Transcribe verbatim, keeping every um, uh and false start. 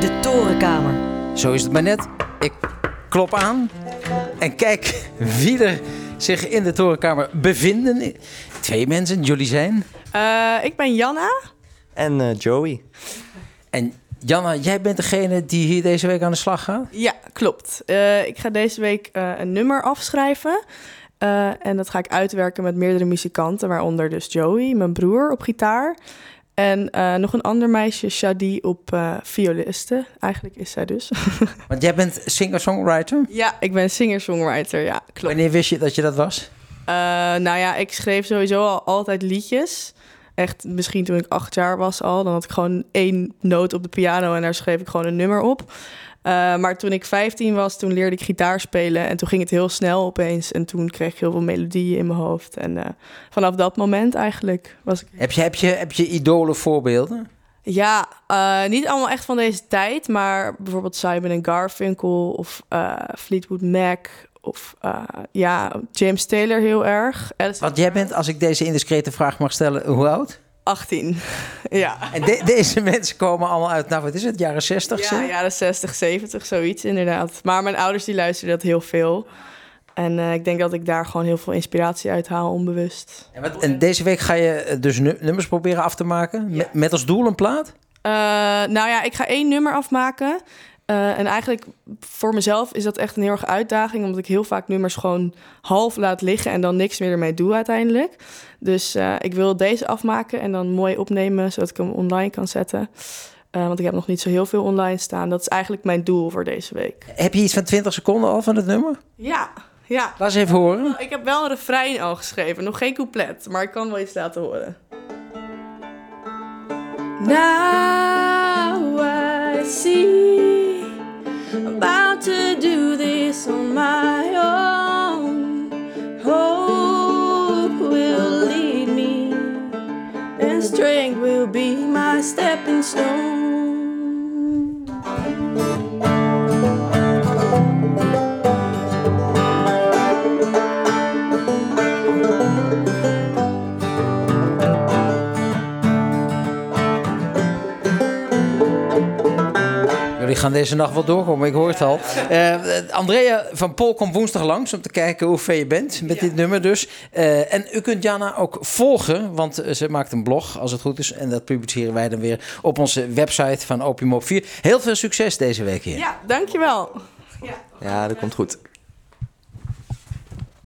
De Torenkamer. Zo is het maar net. Ik klop aan en kijk wie er zich in de Torenkamer bevinden. Twee mensen, jullie zijn? Uh, ik ben Janna. En uh, Joey. En Janna, jij bent degene die hier deze week aan de slag gaat? Ja, klopt. Uh, ik ga deze week uh, een nummer afschrijven. Uh, en dat ga ik uitwerken met meerdere muzikanten, waaronder dus Joey, mijn broer, op gitaar. En uh, nog een ander meisje, Shadi, op uh, violiste. Eigenlijk is zij dus. Want jij bent singer-songwriter? Ja, ik ben singer-songwriter, ja, klopt. Wanneer wist je dat je dat was? Uh, nou ja, ik schreef sowieso al altijd liedjes. Echt, misschien toen ik acht jaar was al. Dan had ik gewoon één noot op de piano en daar schreef ik gewoon een nummer op. Uh, maar toen ik vijftien was, toen leerde ik gitaar spelen. En toen ging het heel snel opeens. En toen kreeg ik heel veel melodieën in mijn hoofd. En uh, vanaf dat moment eigenlijk was ik... Heb je, heb je, heb je idolen voorbeelden? Ja, uh, niet allemaal echt van deze tijd. Maar bijvoorbeeld Simon en Garfunkel of uh, Fleetwood Mac... Of uh, ja, James Taylor heel erg. Alice Want jij bent, als ik deze indiscrete vraag mag stellen, hoe oud? achttien, ja. En de, deze mensen komen allemaal uit, nou wat is het, jaren zestig? Ja, jaren zestig, zeventig, zoiets inderdaad. Maar mijn ouders die luisteren dat heel veel. En uh, ik denk dat ik daar gewoon heel veel inspiratie uit haal, onbewust. En, wat, en deze week ga je dus nummers proberen af te maken? Ja. Met, met als doel een plaat? Uh, nou ja, ik ga één nummer afmaken. Uh, en eigenlijk voor mezelf is dat echt een heel erg uitdaging... omdat ik heel vaak nummers gewoon half laat liggen... en dan niks meer ermee doe uiteindelijk. Dus uh, ik wil deze afmaken en dan mooi opnemen... zodat ik hem online kan zetten. Uh, want ik heb nog niet zo heel veel online staan. Dat is eigenlijk mijn doel voor deze week. Heb je iets van twintig seconden al van het nummer? Ja, ja. Laat eens even horen. Ik heb wel een refrein al geschreven. Nog geen couplet, maar ik kan wel iets laten horen. Now I see... about to do this on my own. Hope will lead me, and strength will be my stepping stone. Jullie gaan deze nacht wel doorkomen, ik hoor het al. Uh, Andrea van Pol komt woensdag langs om te kijken hoe ver je bent met ja. dit nummer dus. Uh, en u kunt Janna ook volgen, want ze maakt een blog als het goed is. En dat publiceren wij dan weer op onze website van Opium op vier. Heel veel succes deze week hier. Ja, dankjewel. Ja, ja dat komt goed.